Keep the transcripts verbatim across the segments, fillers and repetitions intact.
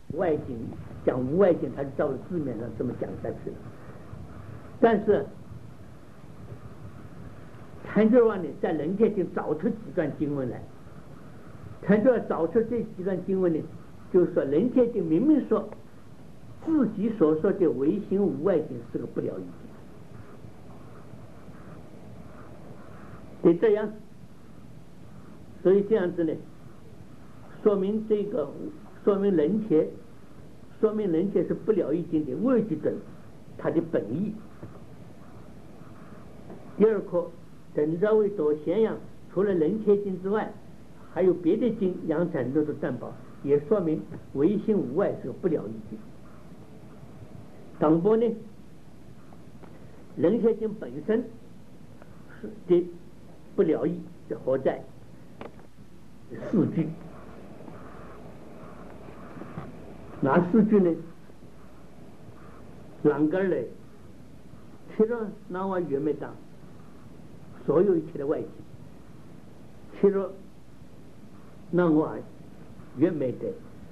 外境讲无外境，他就照着字面上这么讲下去了。但是谭俊王呢，在《楞铁经》找出几段经文来，谭俊王找出这几段经文呢，就是说《楞铁经》明明说自己所说的唯心无外境是个不了义境，得这样，所以这样子呢，说明这个说明楞铁，说明楞铁是不了义境的位置准，它的本意。第二课，等着为多咸阳，除了楞铁经之外，还有别的经养产都是担保，也说明唯心无外是个不了义境。当波呢，楞铁经本身是的不了义是何在？四句，哪四句呢？啷个嘞？其实那我原没当，所有一切的外境，其实那我原没得。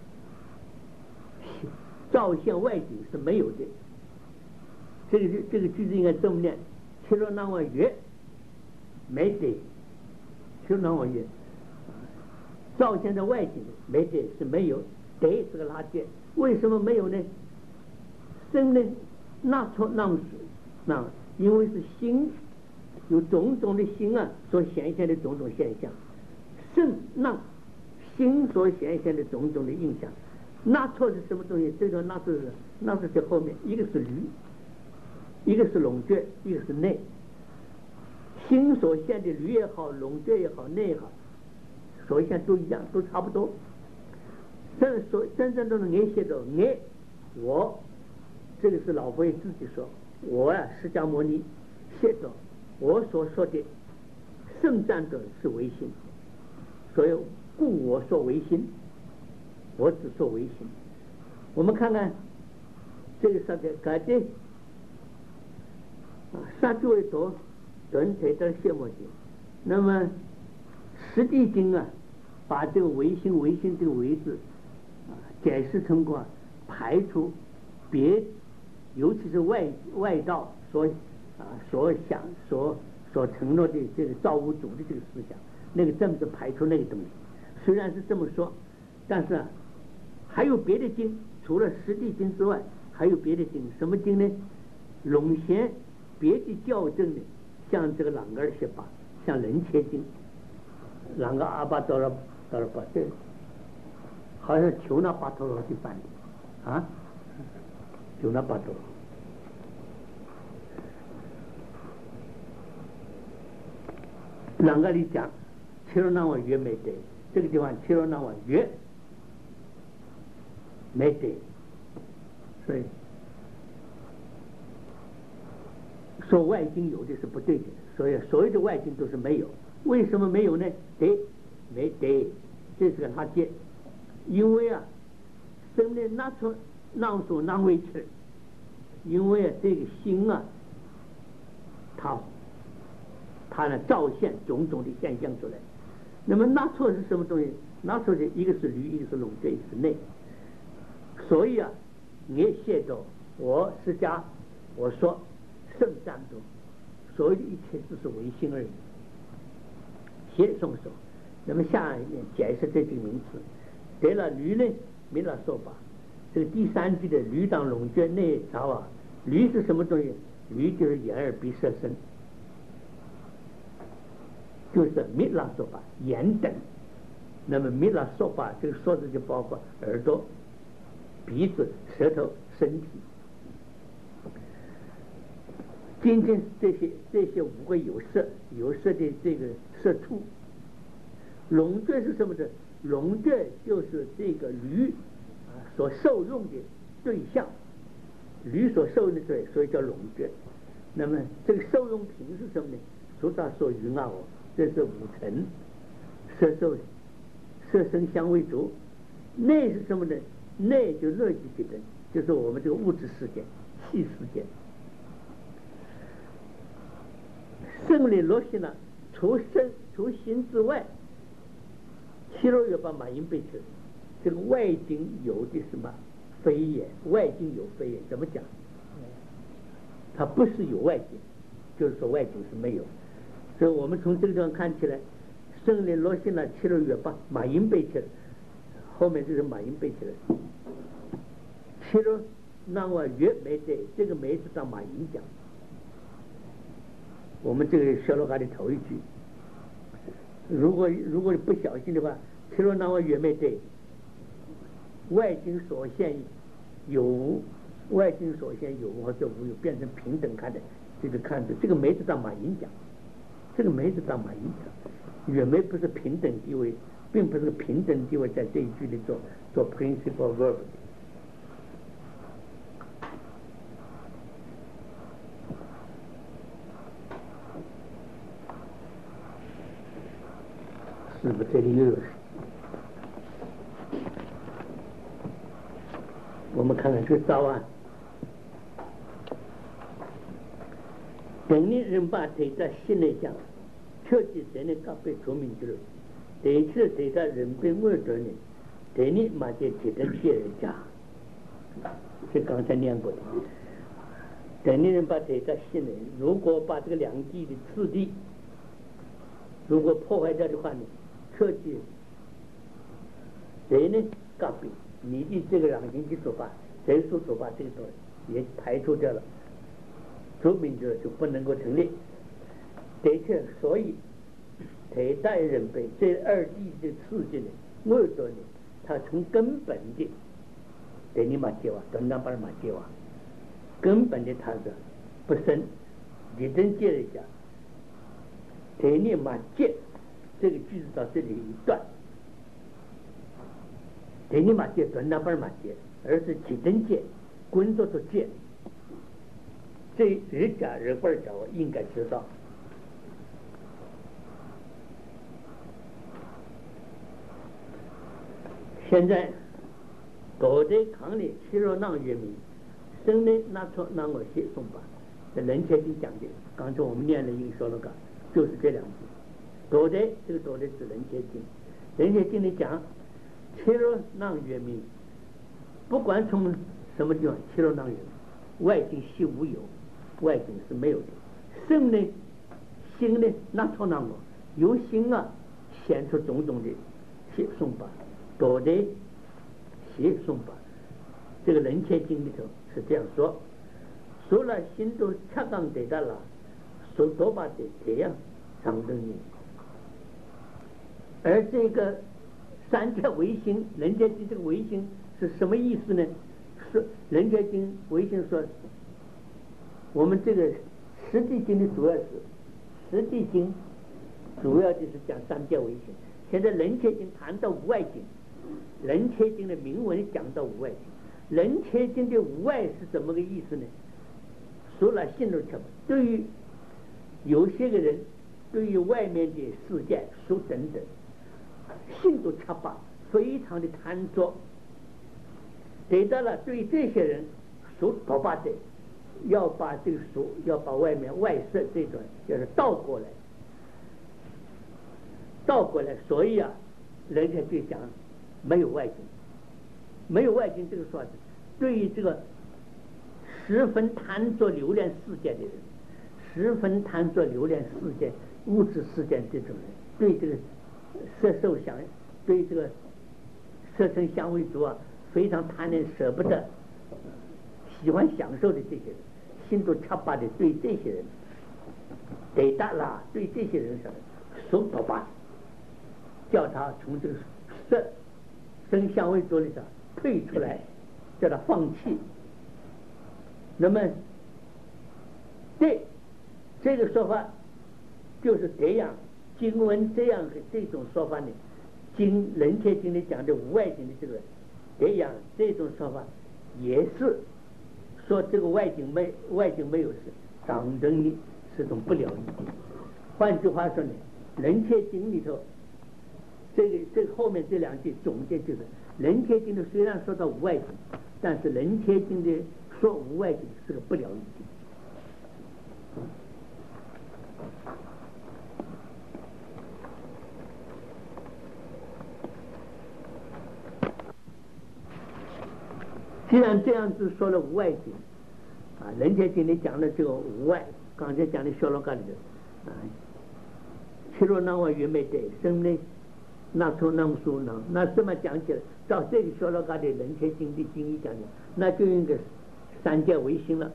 照现外境是没有的，这个这个句子应该这么念：其实那我越没得，其实那我越照现的外境没得是没有，得是个垃圾。为什么没有呢？生呢，那错那是那，因为是心有种种的心啊所显现的种种现象，生那心所显现的种种的印象。那错是什么东西？这个那错是那错在后面，一个是驴，一个是龙鹌，一个是内。心所现的驴也好，龙鹌也好，内也好，所现都一样，都差不多。真所真正都是俺写的俺，我这个是老佛爷自己说，我呀、啊、释迦牟尼写的，我所说的圣战者是唯心，所以故我说唯心。我只说唯心。我们看看这个说的改的啊，三句为多短腿的谢末经。那么实地经啊，把这个唯心唯心这个唯字啊解释成过排除别，尤其是外外道所啊所想所所承诺的这个造物主的这个思想，那个政治排除那个东西。虽然是这么说，但是啊。还有别的经，除了实地经之外，还有别的经。什么经呢？龙贤别的校正的，像这个朗格尔写法，像楞切经，朗个阿巴多尔多尔巴，这好像求那巴陀罗的翻的啊，求那巴陀罗。朗个里讲，切罗那瓦约没得，这个地方切罗那瓦约。没得，所以说外境有的是不对的，所以所有的外境都是没有。为什么没有呢？得没得，这是个垃圾。因为啊，生的那出那所那为吃，因为啊这个心啊，它它呢照现种种的现象出来。那么那错是什么东西？那错的一个是驴，一个是龙鹌，一个是内。所以啊，你写着我释迦，我说圣战中，所有的一切只是唯心而已。写这么说，那么下面解释这几个名词，得了驴呢，没了说法。这个第三句的驴当龙鹌内朝啊，驴是什么东西？驴就是眼耳鼻舌身，就是密拉说法眼等。那么密拉说法这个说字就包括耳朵、鼻子、舌头、身体。今天这些这些五个有色有色的这个色处，龙鹌是什么的？龙鹌就是这个驴啊所受用的对象，驴所受用的对，所以叫龙鹌。那么这个受用品是什么呢？菩萨所云啊，这是五尘，色受色声香味触。内是什么呢？内就乐极其等，就是我们这个物质世界、气世界。胜利落心了，除身除心之外，七六月把马音背去， 这个外经有的什么非也，外经有非也，怎么讲？它不是有外经，就是说外经是没有。所以我们从这个地方看起来，圣灵落信了七六月八，马音背起来，后面就是马音背起来。七六那我月没得，这个没是当马音讲。我们这个小罗嘎的头一句，如果如果不小心的话，七六那我月没得，外经所现有无，外经所现有无或者无有，变成平等看的，这个看着这个没是当马音讲。这个没是当马音讲，远没不是平等地位，并不是平等地位在这一句里做做 principal verb。是不是这里又有？我们看看这个早啊。等你人把对着心里讲，确实真的搞被说明去了。对此对着人被我着呢，对你嘛就记得接人家，是刚才念过的。等你人把对着心里，如果把这个两地的次第，如果破坏掉的话呢，确实谁呢搞被你的这个两经的做法，谁说做法这个东西也排除掉了。说明者就不能够成立，的确，所以特代人被这二地的刺激呢，我说呢，他从根本的对你嘛接话，短短把嘛接话，根本的他是不深，你真接了一下，对你嘛接这个句子到这里一段，对你嘛接短短把嘛接，而是几真接，工作都接。这人家人本讲我应该知道，现在搞的康里七若浪月明，生的那错那我写送吧，这人前经讲的，刚才我们念了一个说了个，就是这两句。搞的这个搞的是人前经，人前经里讲七若浪月明，不管从什么地方，七若浪月明，外境系无有。外境是没有的，生呢，心呢，那错那我由心啊显出种种的写送吧，多的写送吧。这个人切经里头是这样说，说了心都恰当得到了，说多把的这样上等你。而这个三界唯心，人切经这个唯心是什么意思呢？是人切经唯心说。我们这个实际经的主要是实际经，主要就是讲三界唯心。现在人切经谈到无外境，人切经的铭文讲到无外境，人切经的无外是怎么个意思呢？说了信都吃，对于有些个人，对于外面的世界书等等，信都吃吧，非常的贪着。得到了对于这些人书多把的。要把这个书，要把外面外设这种，就是倒过来，倒过来，所以啊，人家就讲没有外境，没有外境这个说法，对于这个十分贪着留恋世界的人，十分贪着留恋世界物质世界这种人，对这个色受想，对这个色声香味足啊，非常贪恋舍不得。喜欢享受的这些人，心都恰巴的对这些人，得大了，对这些人说，手倒吧，叫他从这个色声香味足里头退出来，叫他放弃。那么，对这个说法就是这样，经文这样的这种说法呢，经人切经里讲的无外境的这个这样这种说法也是。说这个外境没外境没有事，长等于是种不了义。换句话说呢，人切经里头，这个这个后面这两句总结就是，人切经的虽然说到无外境，但是人切经的说无外境是个不了义。 既然这样子说了无外境啊，人家今天讲的这个无外，刚才讲的小老嘎里的啊，七罗那我原没得生的那从那么说呢，那这么讲起来，照这个小老嘎的人切经的经义讲的，那就应该三界唯心了。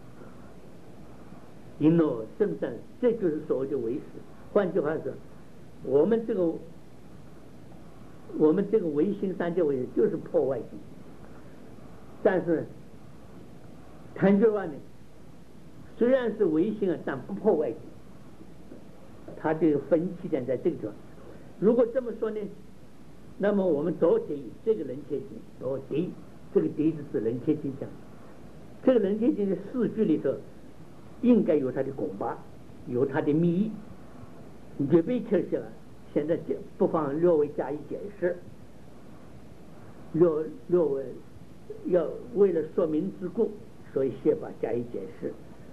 因诺圣善，这就是所谓的唯识。换句话说，我们这个我们这个唯心三界唯识就是破外境，但是谈句话呢，虽然是唯心啊，但不破外境。它这个分歧点在这个地方。如果这么说呢，那么我们昨天这个人切经，昨天这个第一是人切经讲，这个人切经的四句里头，应该有它的拱拔，有它的密意。预备起来了，现在不妨略微加以解释。略略微要为了说明之故，所以先把加以解释。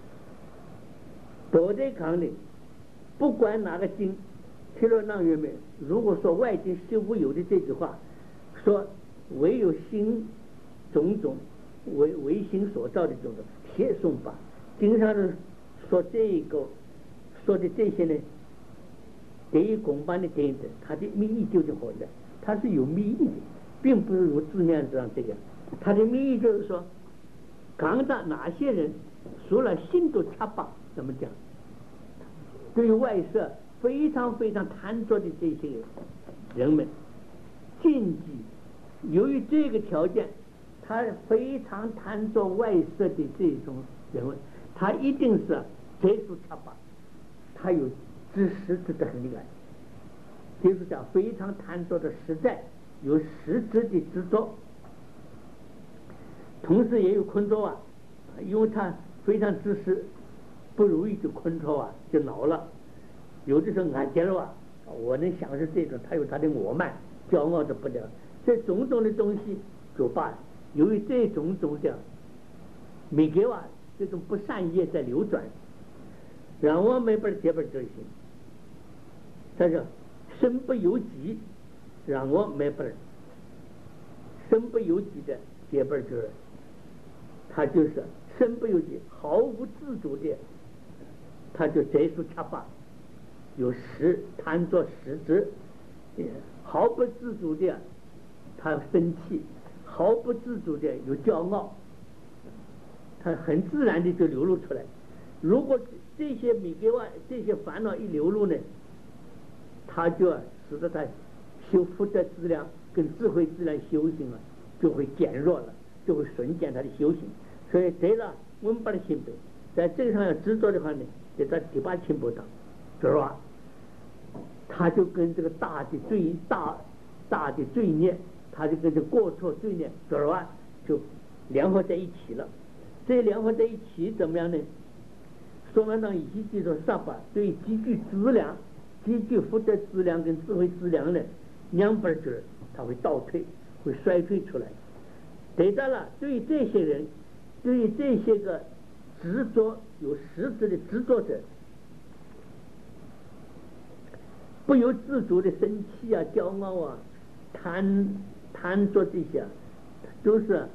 多在康的，不管哪个经。七罗那月面，如果说外境是无有的这句话，说唯有心种种为唯心所造的种种贴送法，经常是说这个说的这些呢，对于公办的点子，它的密意究竟何在？它是有密意的，并不是如字面上这样。它的密意就是说，刚到哪些人除了心都插拔，怎么讲？对于外色非常非常贪着的这些人们，禁忌由于这个条件，他非常贪着外色的这种人们，他一定是接触插拔，他有知实质的很厉害。就是讲非常贪着的实在，有实质的执着，同时也有困着啊，因为他非常知识，不如意就困着啊，就恼了。有的时候俺觉得啊，我能享受这种，他有他的我慢，骄傲的不了。这种种的东西就罢了。由于这种种的每个啊这种不善业在流转，让我没法结本这些。他说身不由己，让我没法身不由己的结本这，他就是身不由己，毫无自主的，他就结束掐把。有实贪着实质，毫不自主的他生气，毫不自主的有骄傲，他很自然的就流露出来。如果这些米给外这些烦恼一流露呢，他就使得他修福德质量跟智慧质量修行啊就会减弱了，就会损减他的修行。所以这了我们把它心背，在这个上要执着的话呢，得到第八清波当，知道吧？他就跟这个大的罪大大的罪孽，他就跟这过错罪孽，知道吧？就联合在一起了。这联合在一起怎么样呢？说完当以及记住杀法，对积聚资粮、积聚福德资粮跟智慧资粮呢，两本儿他会倒退，会衰退出来。得到了，对于这些人，对于这些个执着有实质的执着者，不由自主的生气啊、骄傲啊、贪贪着这些，都是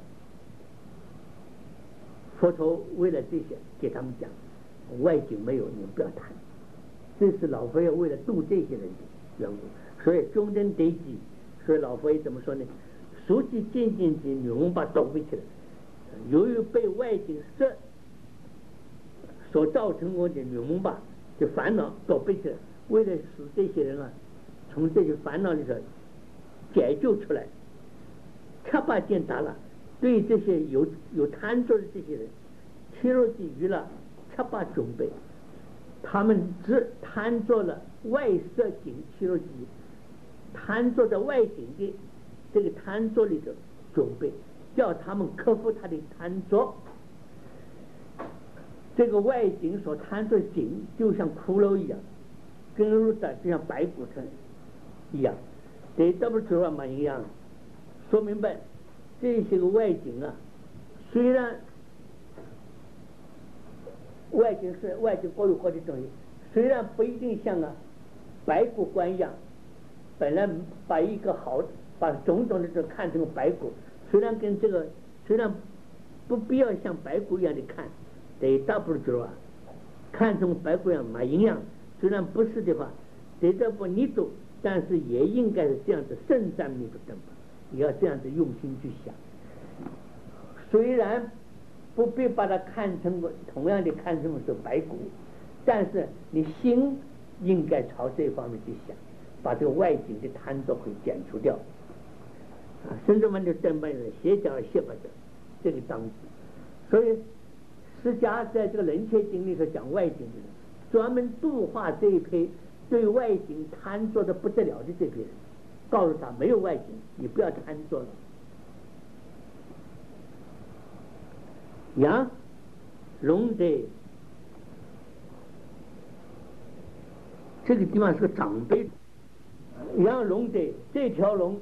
佛陀为了这些给他们讲，外境没有，你们不要谈。这是老佛爷为了度这些人的缘故，所以中等得机，所以老佛爷怎么说呢？熟悉渐渐的女翁把倒背起来，由于被外境色所造成我的女翁把的烦恼倒背起来，为了使这些人啊从这些烦恼里头解救出来，恰把见达了，对这些有有贪着的这些人，切入地狱了，恰把准备，他们只贪着了外色境切入地，贪着的外境的这个贪着里头准备，叫他们克服他的贪着。这个外境所贪着境就像骷髅一样，跟如的就像白骨头一样，这都不知道嘛一样。说明白，这些个外境啊，虽然外境是外境各有各的东西，虽然不一定像啊白骨观一样，本来把一个好把种种的这看成白骨，虽然跟这个虽然不必要像白骨一样的看，得大不住啊，看成白骨一样没营养。虽然不是的话，得这不你读，但是也应该是这样子慎战你不等吧，也要这样子用心去想。虽然不必把它看成同样的看成是白骨，但是你心应该朝这方面去想，把这个外境的贪着会减除掉。啊，甚至们就正本人邪教邪不得这个当子。所以释迦在这个人切经里头讲外境的人，专门度化这一批对外境贪着的不得了的这批人，告诉他没有外境，你不要贪着了。羊龙的这个地方是个长辈，羊龙的这条龙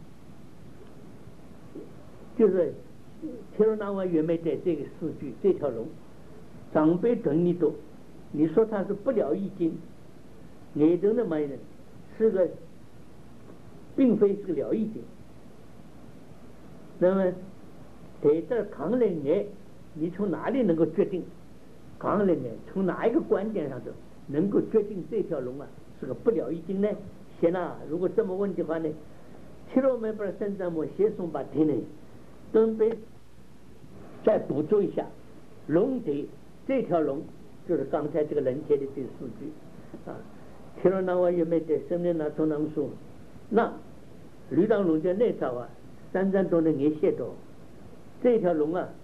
就是天罗那瓦圆昧的这个四句，这条龙长辈等你多，你说它是不了义经，你等的嘛人是个并非是个了义经。那么在这扛人呢，你从哪里能够决定扛人呢？从哪一个观点上头能够决定这条龙啊是个不了义经呢？现在如果这么问的话呢，七罗门不是生长么写送把天呢，准备再补充一下，龙的这条龙就是刚才这个人切的这四句啊，七罗那瓦圆昧的生命那从能说，那吕当龙在那条啊，三藏中的也写着这条龙啊。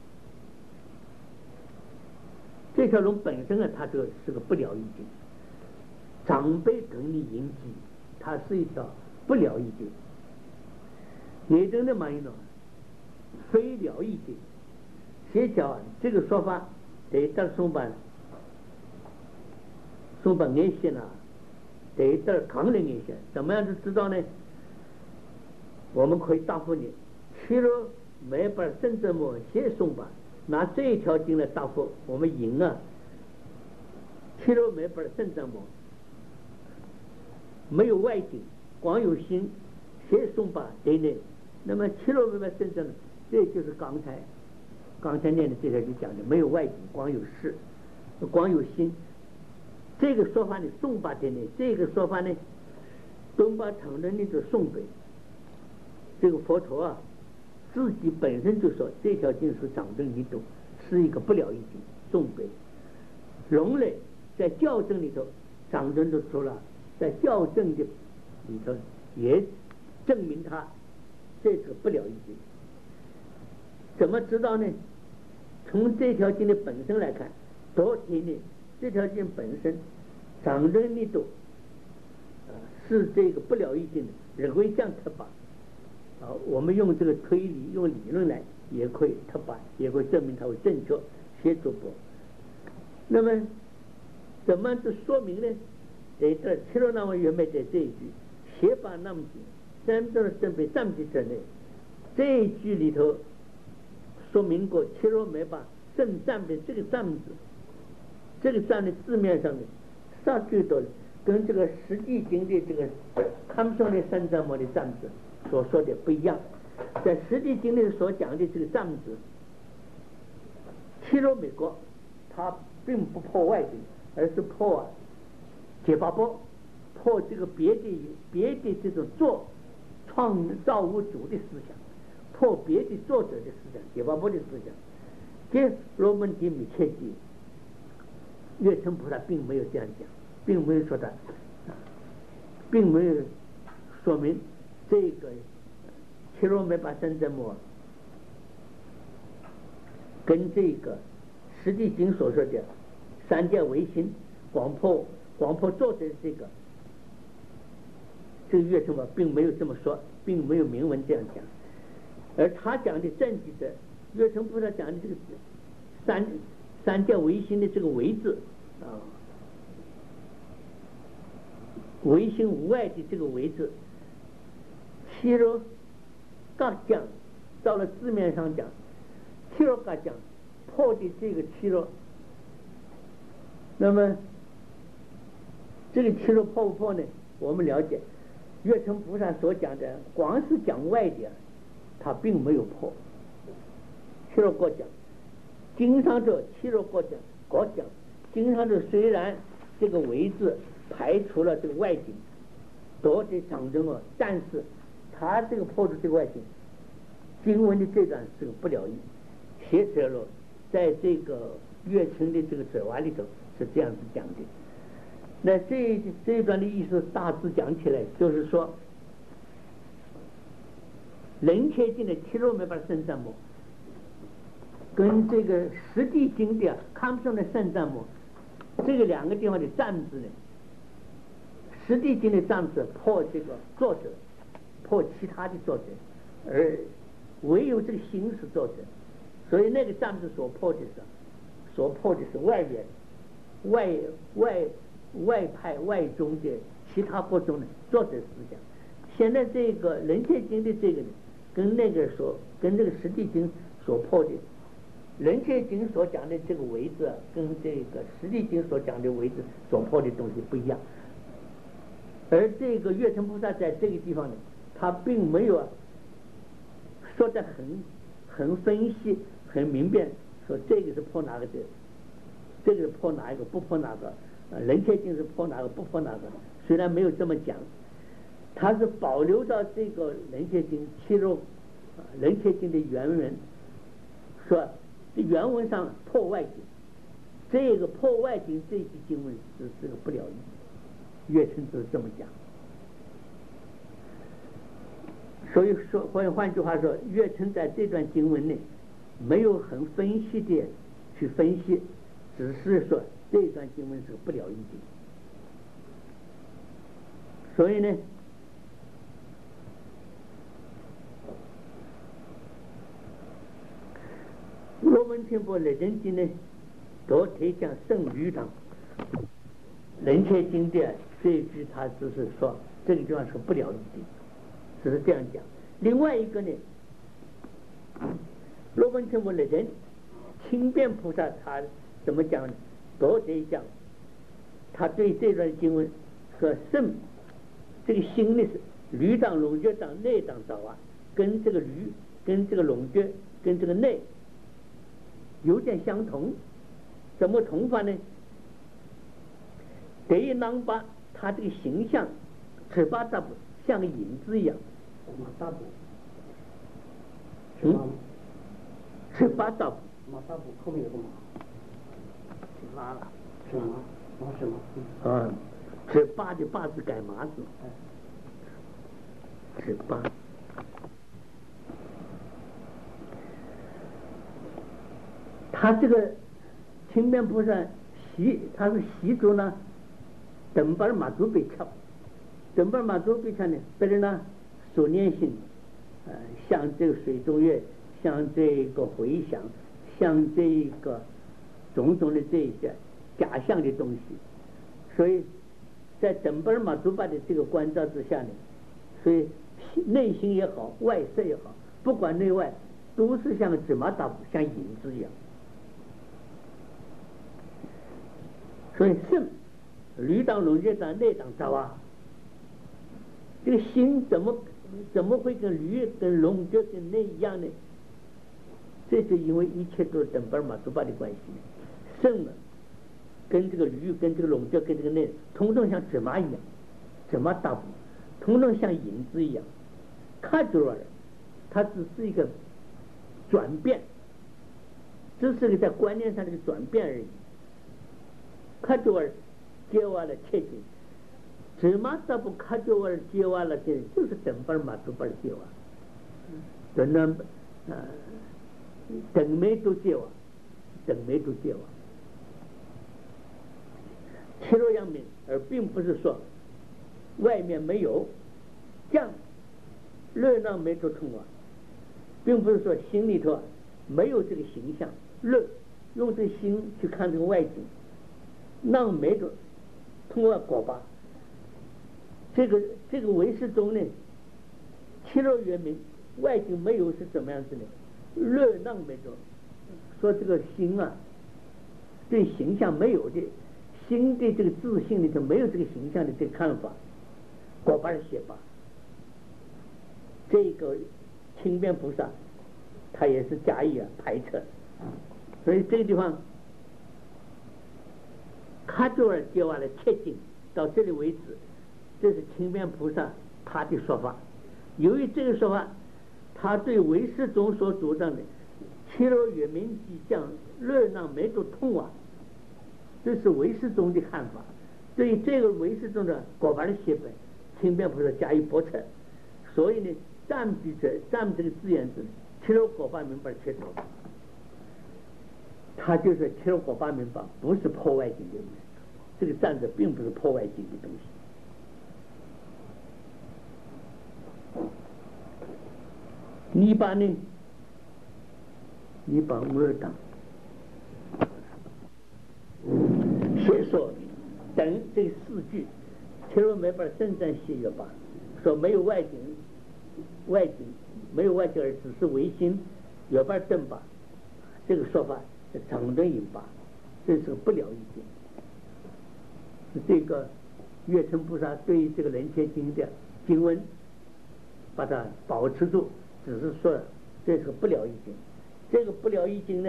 这条龙本身啊，它就是个不了义经，长辈等你引起，它是一条不了义经。也真的嘛一种非了义经，邪教这个说法得到松板松板眼线啊，得到扛人眼线，怎么样子知道呢？我们可以答复你，七罗没把甚至么写松板。拿这一条经来答复我们赢啊，七罗没本圣正么没有外境，光有心，写送吧对内。那么七罗没本圣正，这就是刚才刚才念的这条就讲的，没有外境，光有事，光有心。这个说法呢，送吧对内，这个说法呢，东巴承认的是宋北，这个佛陀啊。自己本身就说这条经是长正一度，是一个不了义经，重北。龙类在校正里头，长正都说了，在校正的里头也证明他这个不了义经。怎么知道呢？从这条经的本身来看，昨天呢这条经本身长正一度啊是这个不了义经的，人为降特把。啊，我们用这个推理，用理论来也可以特把，也可以证明它为正确，写主播。那么怎么就说明呢？在这七罗那瓦圆昧的这一句，写把那么紧，真正的正被占据者内，这一句里头说明过七罗没把正占的这个占字，这个占的字面上面，上句多跟这个实际经的这个康松的三藏摩的占字。所说的不一样，在实际经历所讲的这个藏字，七罗美国，它并不破外境，而是破啊解法波，破这个别的别的这种作创造物主的思想，破别的作者的思想，解法波的思想。这罗门提米切记，月称菩萨并没有这样讲，并没有说他，并没有说明。这个七罗没把三真摩跟这个实际经所说的三界唯心广破广破作者这个这个月称摩并没有这么说，并没有明文这样讲，而他讲的正记者月称菩萨讲的这个三三界唯心的这个唯字啊，唯心无碍的这个唯字。七罗嘎讲，到了字面上讲，七罗嘎讲破的这个七罗，那么这个七罗破不破呢？我们了解，月称菩萨所讲的，光是讲外的，他并没有破， 七罗国讲，经上这七罗国讲国讲，经上这虽然这个位置排除了这个外景，多的象征了，但是他这个破除这个外景，经文的这段是个不了义，写出了在这个月称的这个哲话里头是这样子讲的。那这这一段的意思大致讲起来，就是说人切经的七罗没把圣战母跟这个实地经的看不上的圣战母这个两个地方的站字呢，实地经的站字破这个作者，破其他的作者，而唯有这个心是作者，所以那个站字所破的是所破的是外缘外外外派外宗的其他各种的作者思想。现在这个人切经的这个呢，跟那个所跟这个实地经所破的人切经所讲的这个位置，跟这个实地经所讲的位置所破的东西不一样。而这个月称菩萨在这个地方呢，他并没有说得很很分析很明辨，说这个是破哪个的，这个是破哪一个不破哪个，呃，人切经是破哪个不破哪个，虽然没有这么讲，他是保留到这个人切经七入人切经的原文，说原文上破外经，这个破外经这句经文是是个不了义，月称就是这么讲。所以说换换句话说，月称在这段经文内没有很分析的去分析，只是说这段经文是不了义的。所以呢，罗文天波雷人经呢，都推讲圣律堂人切经的这一句，他只是说这个地方是不了义的，只是这样讲。另外一个呢，罗文天波雷人轻便菩萨他怎么讲呢？都得讲，他对这段经文和圣这个心呢是驴当龙角当内当早啊，跟这个驴跟这个龙角跟这个内有点相同，怎么同法呢？得一囊巴他这个形象尺八大不像个影子一样， 马大布， 嗯，尺八大不马大布后面有个马， 挺拉了， 是马，马是马， 嗯，啊，尺八的八字改麻字，尺八。他这个清边菩萨习，他是习主呢，等巴马祖被敲，等巴马祖被敲呢，别人呢所念心，呃，像这个水中月，像这个回响，像这个种种的这一些假象的东西，所以在等巴马祖巴的这个关照之下呢，所以内心也好，外色也好，不管内外，都是像芝麻大像影子一样。所以圣驴当龙角当内当早啊，这个心怎么怎么会跟驴跟龙角跟内一样呢？这是因为一切都是等巴马祖巴的关系。圣呢，跟这个驴跟这个龙角跟这个内，统统像芝麻一样，芝麻大不，统统像影子一样。看住了，它只是一个转变，只是个在观念上的一个转变而已。看住了，接完了切近，芝麻大不看住了接完了这就是等巴马祖巴的接完，等那呃等没都接完，等没都接完。七罗阳明，而并不是说外面没有这样热闹没都通完，并不是说心里头没有这个形象热，用这心去看这个外景。那没准通过果吧，这个这个唯识中呢，七罗原明外境没有是怎么样子呢？热闹没准说这个心啊，对形象没有的，心对这个自信里头没有这个形象的这个看法，果吧是写吧。这个清边菩萨它也是加以啊排斥。所以这个地方卡住尔接完了切经到这里为止，这是清边菩萨他的说法。由于这个说法，他对唯识宗所主张的七罗月明即将热浪没都通啊，这是唯识宗的看法。对于这个唯识宗的果巴的写本，清边菩萨加以驳斥。所以呢，占比者占这个字眼是七罗果巴明白切头，他就是七罗果巴明白，不是破外经的意思。这个站着并不是破外经的东西。泥巴呢？泥巴无二党，先说等这四句，七罗没把正正写月吧，说没有外经，外经没有外经而只是唯心，月把正吧，这个说法是长顿引吧，这是个不了义经。这个月称菩萨对于这个人切经的经文把它保持住，只是说这是个不了义经。这个不了义经呢，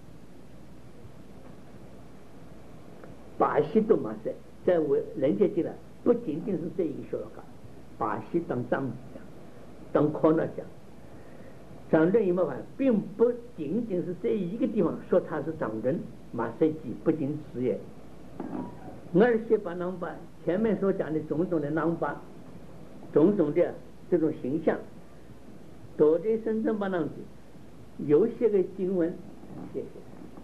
巴西都马赛在我人切经呢，不仅仅是这一个小嘎，巴西当藏讲，当考那讲，长顿一麻烦，并不仅仅是这一个地方说它是长顿马赛记，不仅此也。而且把囊巴前面所讲的种种的囊巴，种种的这种形象，都在深圳巴囊子有些个经文，谢谢，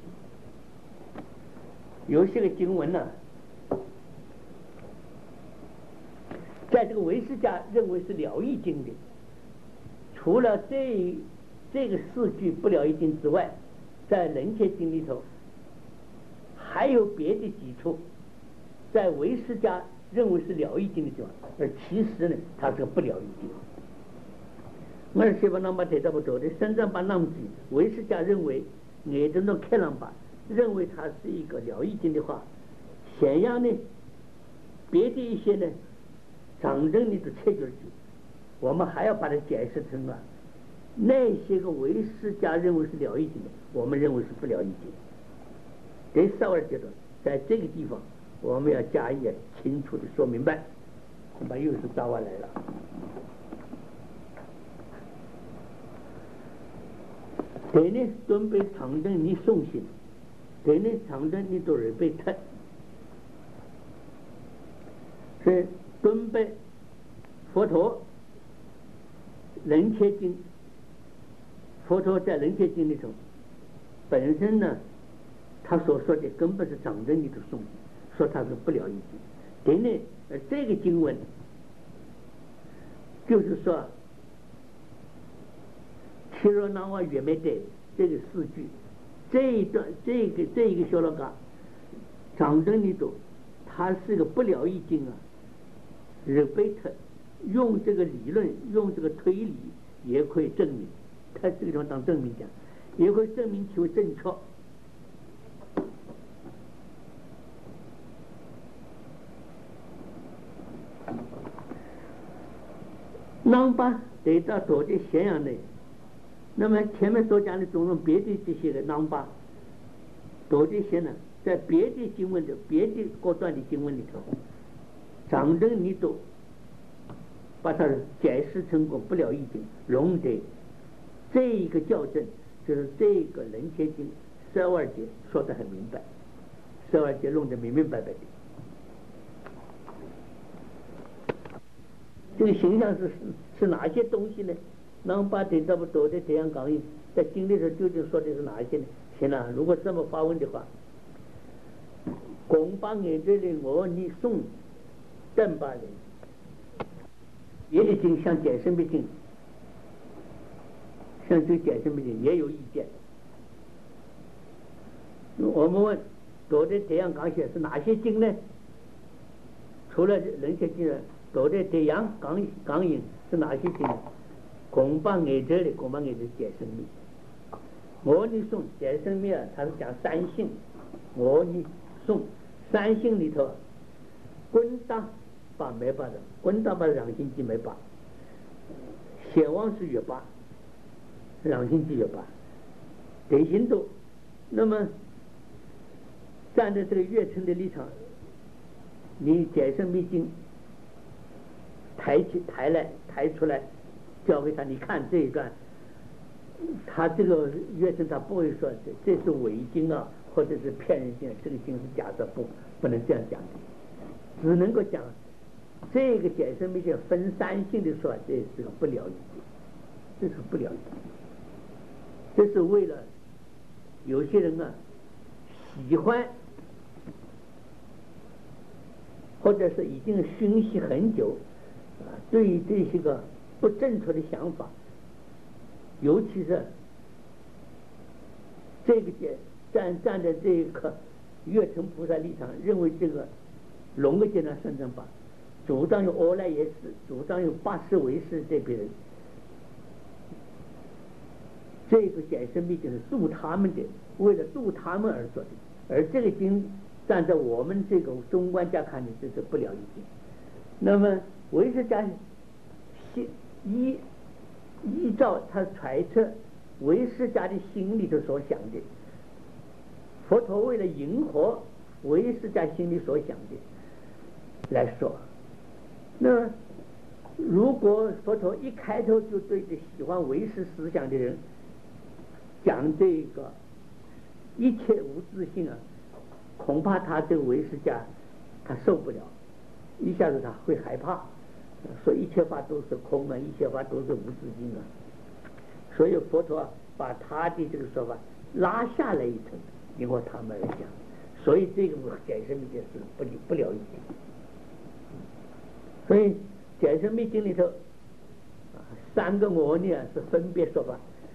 有些个经文呢、啊，在这个唯识家认为是了义经的，除了这这个四句不了义经之外，在人切经里头还有别的几处。在唯识家认为是了义经的地方，而其实呢，它是个不了义经。而且把那么提到不多的，深圳把那么记，唯识家认为，眼中的开朗吧，认为它是一个了义经的话，显然呢，别的一些呢，长正里的切角句，我们还要把它解释成啊，那些个唯识家认为是了义经的，我们认为是不了义经。第十二阶段，在这个地方。我们要加以清楚的说明白，恐怕又是早晚来了。对呢，准备长征你送信，对呢，长征你都是被特，是准备佛陀人切经，佛陀在人切经里头，本身呢，他所说的根本是长征里头送信。说它是不了义经，对呢，呃，这个经文就是说，七罗那瓦月没得这个四句，这一段这个这一个小老嘎，长征里头，它是个不了义经啊，日贝特用这个理论，用这个推理也可以证明，他这个地方当证明讲，也可以证明其为正确。囊巴得到多的咸阳内，那么前面所讲的种种别的这些个囊巴，多的些呢，在别的经文的别的各段的经文里头，长征你都把它解释成功不了义经，容得这一个校正，就是这个人切经十二节说得很明白，十二节弄得明明白白的。这个形象是是哪些东西呢？囊巴得这么多的这样讲义，在经里头究竟说的是哪一些呢？行了，如果这么发问的话，共把眼这里我你送正八人，别的经像解释密经，像这解释密经也有意见。我们问多的这样讲写是哪些经呢？除了人些经人。多的这样讲讲引是哪些经？共把眼这里，共把眼这解生密。我你送解生密啊，它是讲三性。我你送三性里头，滚大把没把的，滚大把两性即没把。显王是月八， 让心记月吧，得行动。那么站在这个月称的立场，你解释密经抬起抬来抬出来，教给他，你看这一段，他这个月称他不会说这这是伪经啊，或者是骗人经，这个经是假的，不不能这样讲的，只能够讲这个解释密经分三性的说，这是个不了义，这是不了义，这是为了有些人啊喜欢，或者是已经熏习很久啊，对于这些个不正确的想法，尤其是这个解站站在这个月称菩萨立场，认为这个龙个阶段圣正法，主张有阿赖耶识，主张有八识唯识，这批人，这个解释密经是度他们的，为了度他们而做的，而这个经站在我们这个中观家看的，这是不了义经。那么唯识家依依照他揣测唯识家的心里头所想的，佛陀为了迎合唯识家心里所想的来说，那如果佛陀一开头就对着喜欢唯识思想的人讲这个一切无自性啊，恐怕他这个唯识家他受不了，一下子他会害怕，说一切法都是空啊，一切法都是无自性啊。所以佛陀把他的这个说法拉下来一层，因为他们而讲，所以这个解释密经是不不了义经。所以解释密经里头三个我呢是分别说法，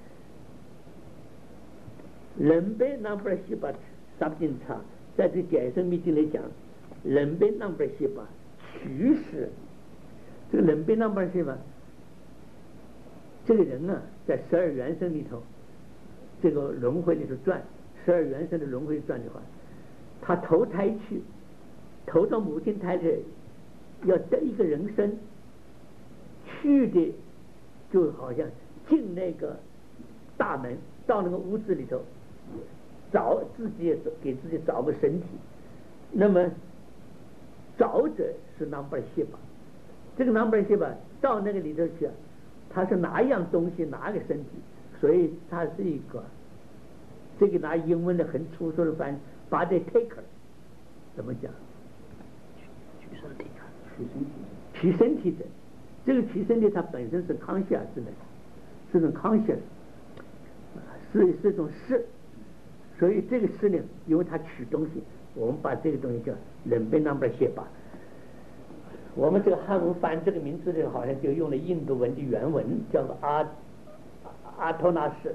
人被 number 西巴三经差，在这解释密经里讲，人被 number 西巴趋势，这个人被 number 西巴，这个人啊，在十二元生里头，这个轮回里头转，十二元生的轮回转的话，他投胎去，投到母亲胎里，要得一个人生，去的就好像进那个大门，到那个屋子里头，找自己给自己找个身体，那么找者是 number 西巴，这个 number 西巴到那个里头去，他是拿一样东西拿个身体，所以他是一个，这个拿英文的很粗俗的翻译 body taker， 怎么讲？ 取身体，取身体， 取身体者，这个取身体它本身是康夏之能，是种康夏，是是种识，所以这个识呢，因为它取东西，我们把这个东西叫人被 number 写吧。我们这个汉文翻这个名字的好像就用了印度文的原文，叫做阿阿托纳斯，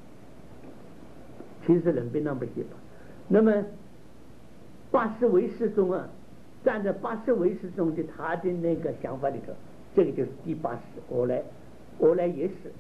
其实是人被 number 写吧。那么八识唯识中啊，站在八识唯识中的他的那个想法里头，这个就是第八识阿赖阿赖耶识，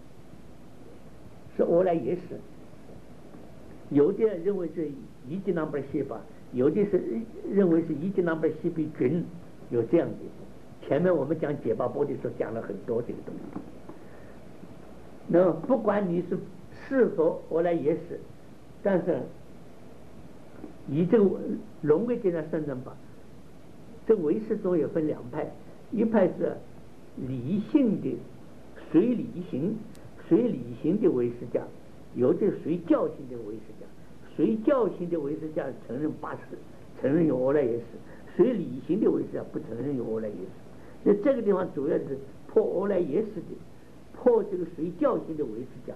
是阿赖耶识。有的人认为是一级 number 写吧，有的是认为是一级 number 写比均。有这样的，前面我们讲解八波的时候讲了很多这个东西。那么不管你是是否我来也是，但是以这个龙位阶段圣正法，这唯识中也分两派，一派是理性的随理行随理行的唯识家，有的随教性的唯识家，随教性的唯识家承认八识，承认有阿赖耶识，随理性的唯识家不承认有阿赖耶识。那这个地方主要是破阿赖耶识的，破这个随教性的唯识家。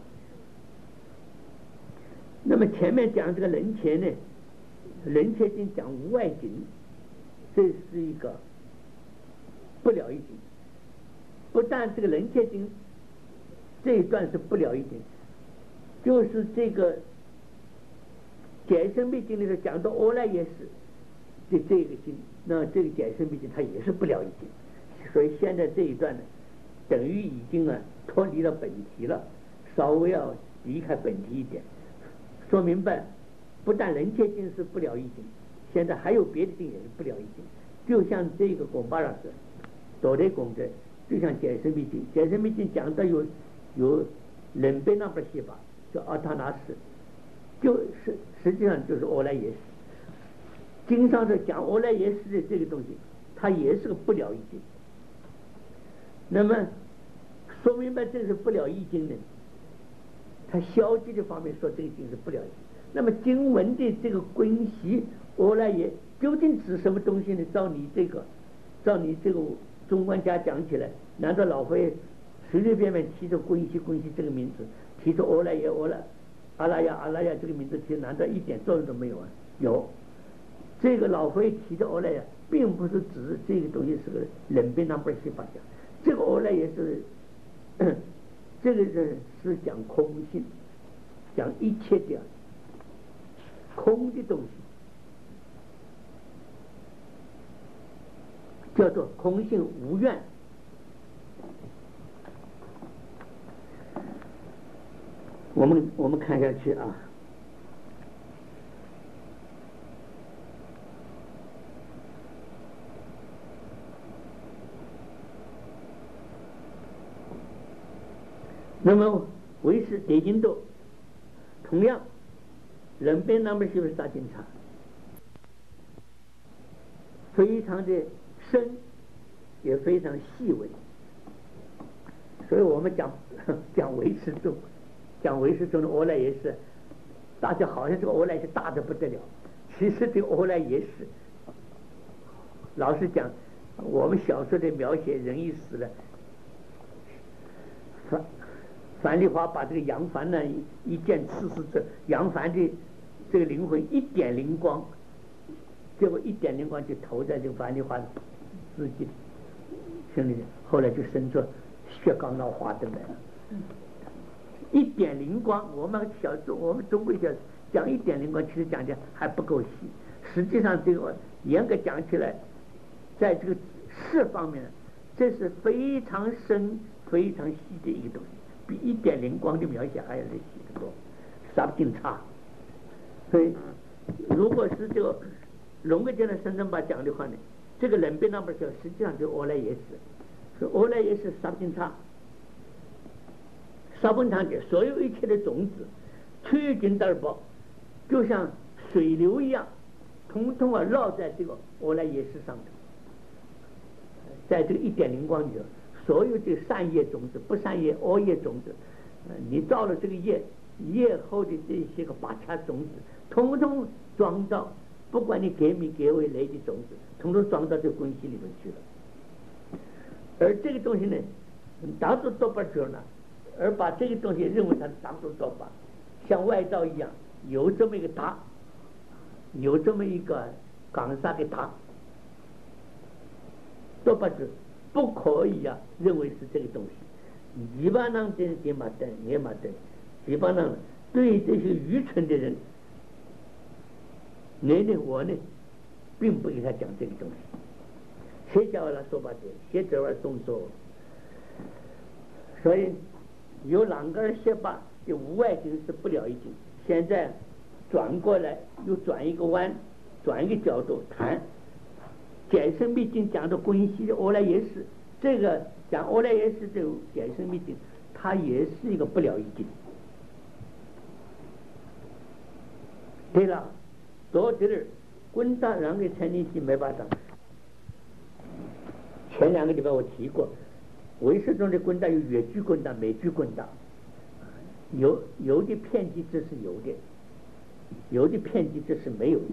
那么前面讲这个人前呢，人前经讲无外经，这是一个不了义经。不但这个人前经这一段是不了义经，就是这个解生密经里头讲到阿赖耶识的这个经，那这个解生密经它也是不了义经。所以现在这一段呢，等于已经啊脱离了本题了，稍微要离开本题一点，说明白，不但人前经是不了义经，现在还有别的经也是不了义经。就像这个贡巴拉斯多雷公的，就像解生密经，解生密经讲到有有人边那边写法叫阿塔那斯，就是实际上就是阿赖耶识。经上是讲阿赖耶识的这个东西，它也是个不了义经。那么说明白这是不了义经呢？它消极的方面说这个经是不了义。那么经文的这个关系阿赖耶究竟指什么东西呢？照你这个，照你这个中观家讲起来，难道老会随随便便提出关系关系这个名字，提出阿赖耶阿赖阿拉亚阿拉亚这个名字提，难道一点作用都没有啊？有。这个老会提的阿赖耶，并不是指这个东西是个人边那不是法讲，这个阿赖耶是，这个人是讲空性，讲一切的空的东西，叫做空性无愿。我们我们看下去啊。那么唯识叠经度，同样人边那么就是大警察，非常的深，也非常细微。所以我们讲讲唯识宗，讲唯识宗的阿赖耶识，大家好像这个阿赖耶识大的不得了，其实这个阿赖耶识，老实讲，我们小说的描写人一死了，樊樊梨花把这个杨凡呢一剑刺死这杨凡的这个灵魂一点灵光，结果一点灵光就投在这个樊梨花自己心里面，后来就生出血刚闹花灯来了。一点灵光，我们小中我们中国讲讲一点灵光，其实讲的还不够细。实际上这个严格讲起来，在这个事方面，这是非常深非常细的一个东西，比一点灵光的描写还要细得多，啥不尽差。所以如果是这个龙格经的深圳把讲的话呢，这个人边那边叫实际上就阿赖耶识，说阿赖耶识啥不尽差。沙本堂的所有一切的种子，趋近而报，就像水流一样，统统啊绕在这个阿赖耶识上头。在这个一点灵光里头，所有的善业种子、不善业、恶业种子，呃，你造了这个业，业后的这些个八掐种子，统统装到，不管你给没给为雷的种子，统统装到这个关系里面去了。而这个东西呢，达到多巴者呢？而把这个东西认为它是当作做法，像外道一样，有这么一个塔，有这么一个岗沙的塔，多巴子不可以啊，认为是这个东西。一般人真是嘛的，也嘛的，一般人对这些愚蠢的人，你呢我呢，并不给他讲这个东西。谁叫他说吧的，谁这玩动作，所以。有两个人写吧，就无外经是不了一经。现在转过来，又转一个弯，转一个角度谈。解释密经讲的关系的阿赖耶识，这个讲阿赖耶识这种解释密经，它也是一个不了一经。对了，多的人滚大让给陈立基没办法。前两个礼拜我提过。唯识中的滚大有越句滚大、美句滚大，有有的片剂这是有的，有的片剂这是没有的。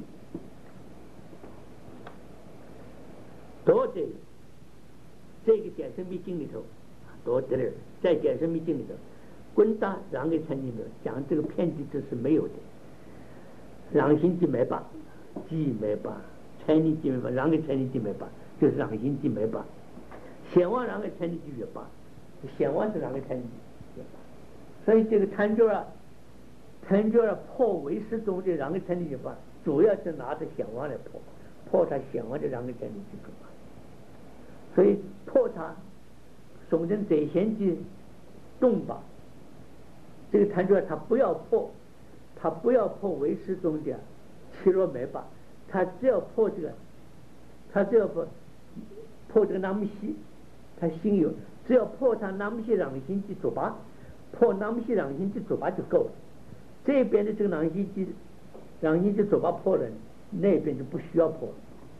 多的这个解释密经里头，多的人在解释密经里头，滚大让给陈经的讲这个片剂这是没有的，让心即没罢，即没罢，陈立即没罢，让给陈立即没罢，就是让心即没罢。显望让给陈立基越罢，显望是让给陈立基越罢，所以这个参究啊，参究啊破唯识中的让给陈立基罢，主要是拿着显望来破，破他显望的让给陈立基罢，所以破他总成最先的动吧，这个参究他不要破，他不要破唯识中的七罗梅吧，他只要破这个，他只要破破这个南无西。他心有，只要破他南无西让心即作罢， 破那么些让心机嘴巴就够了。这边的这个让心机，让心机嘴巴破了，那边就不需要破了。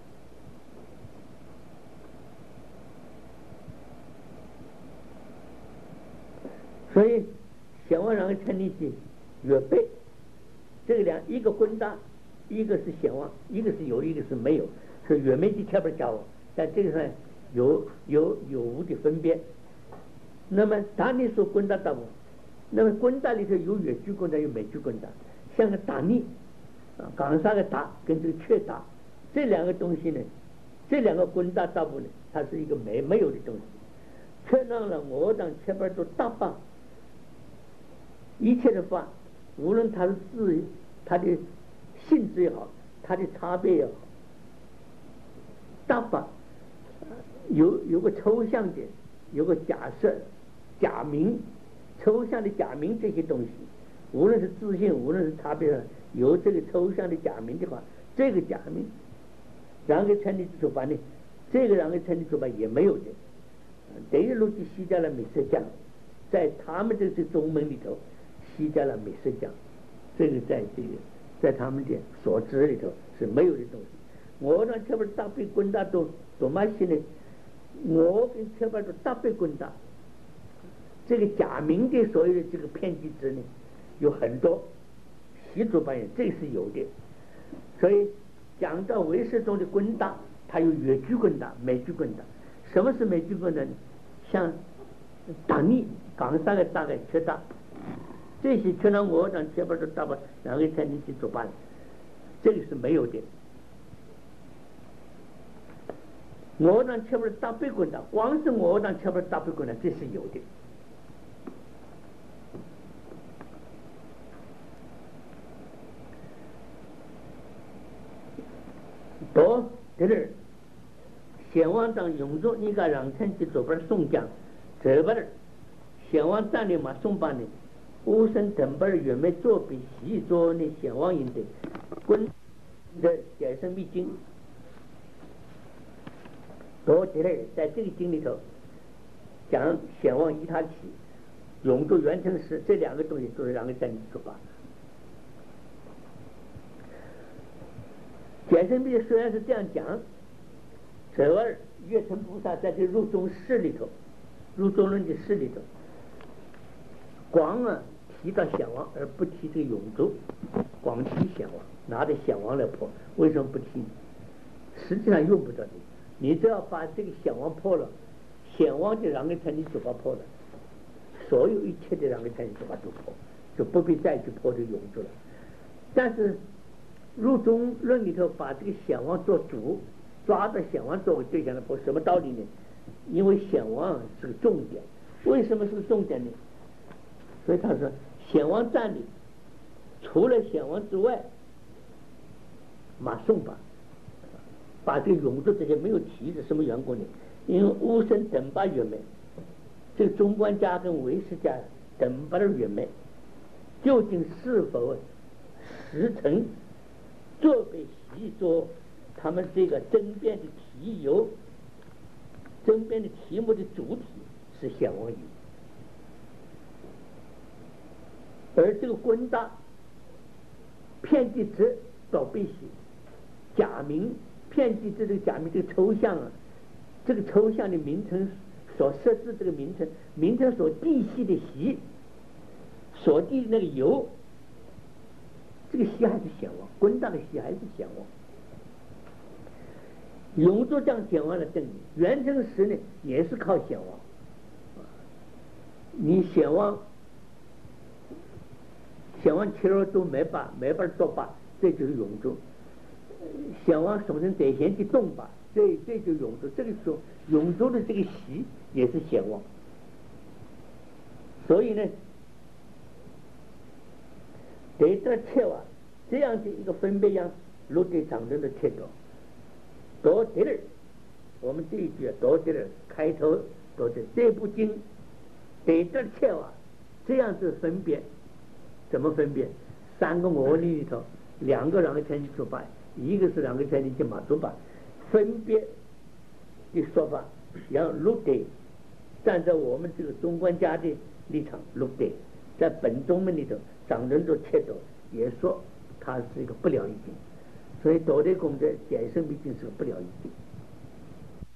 所以显望让人成立起越背，这个两一个滚大，一个是显望，一个是有，一个是没有，是越没的贴不加我，在这个上有有有无的分别。那么当你说滚大大我，那么滚大里头有越矩滚大有没矩滚大，像个大逆啊，冈上的大跟这个缺大这两个东西呢，这两个滚大大部呢，它是一个没没有的东西。却让了我当前边都大法。一切的法，无论它的字、它的性质也好，它的差别也好，大法有有个抽象的，有个假设、假名、抽象的假名这些东西，无论是自性，无论是差别上，有这个抽象的假名的话，这个假名，然后成立之法呢，这个然后成立之法也没有的。这一路去西加了美色讲，在他们这这宗门里头。西加了美色讲，这个在这个在他们的所知里头是没有的东西。我呢，这边大背滚大都多嘛些呢？我跟这边的大背滚大，这个假名的所有的这个偏激值呢，有很多，习主扮演这是有的。所以讲到唯识中的滚大，它有越矩滚大、美矩滚大。什么是美矩滚大呢？像大逆、冈上的大概缺大。这些全让我让前边都大把，然后才能去做办，这个是没有的。我让前边大背滚的，光是我让前边大背滚的，这是有的。多这儿，显望当永中你个让成去做办送讲，这边显望站里嘛送办的。无声等本原没作比习作的显望应的滚的解生密经，多起来在这个经里头讲显望依他起永住原成时这两个东西都是两个真理出发。解生密虽然是这样讲，这二月成菩萨在这入中释里头，入中论的释里头，光啊。提到显望而不提这个永住，光提显望，拿着显望来破，为什么不提？实际上用不着你，你只要把这个显望破了，显望的两个成你就把破了，所有一切的两个成你就把都破，就不必再去破这个永住了。但是入中论里头把这个显望做主，抓着显望作为对象的破，什么道理呢？因为显望是个重点，为什么是个重点呢？所以他说显望站里除了显望之外，马送吧，把这个永住这些没有提是什么缘故呢？因为无声等八圆满，这个中观家跟唯识家等八的圆满，究竟是否实成作为习作他们这个争辩的题由，争辩的题目的主体是显望语。而这个滚大偏激值倒必须假名偏激值这个假名这个抽象啊，这个抽象的名称所设置这个名称名称所递系的习所递的那个由，这个习还是显望，滚大的习还是显望。永住将显望的证明，原成实呢也是靠显望。你显望显望七六都没把没法做把，这就是永住。显望首先得先去动把，这这就永住。这个时候永住的这个习也是显望。所以呢，得得切瓦这样的一个分别样，陆地长征的切到多得了。我们这一句多得了开头多得这部经得得切瓦这样子分别。怎么分别？三个我理里头，两个两个成绩出版，一个是两个成绩去马出版，分别的说法，让陆地站在我们这个中观家的立场录对，在本宗门里头，藏人做切斗也说它是一个不了义经，所以道德公的解释密经是个不了义经。